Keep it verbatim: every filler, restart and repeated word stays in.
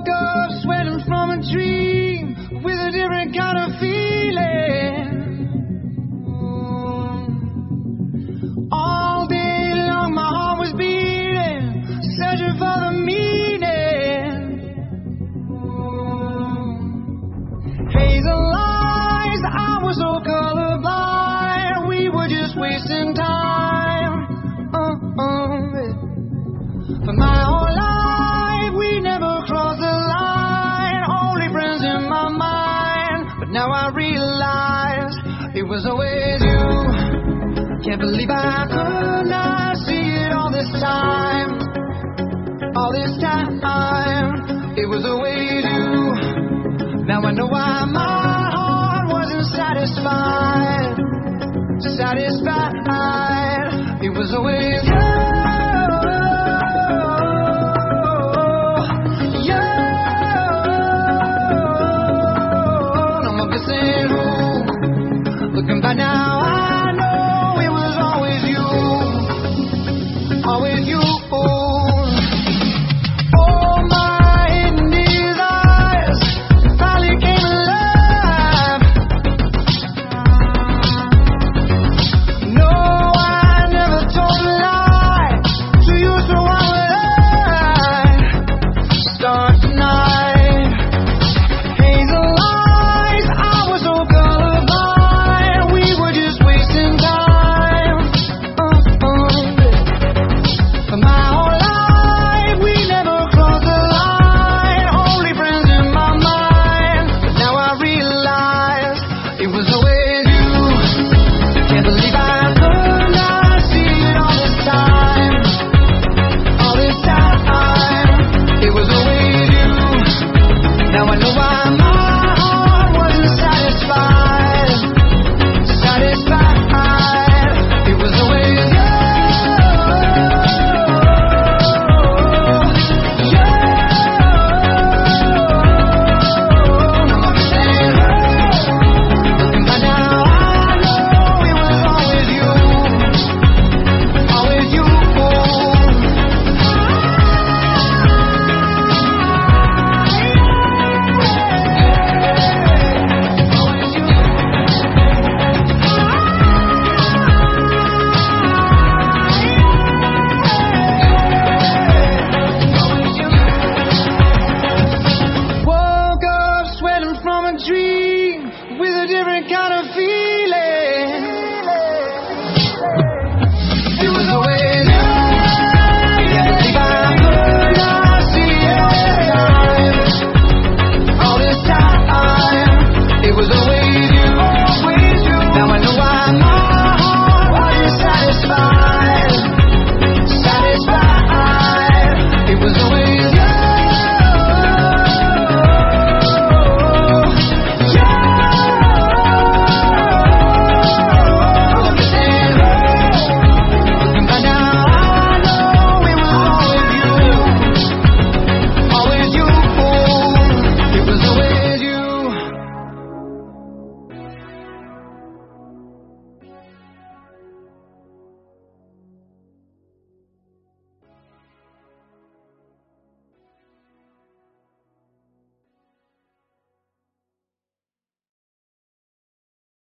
woke up sweating from a dream with a different kind of feeling. All day long my heart was beating, searching for the meaning. Hazel eyes, I was so colorblind, we were just wasting time. uh, uh, For my whole life we never crossed the line, only friends in my mind. But now I realize it was always you. Can't believe I could not see it all this time. All this time, it was always you. Now I know why my heart wasn't satisfied. Satisfied, it was always you.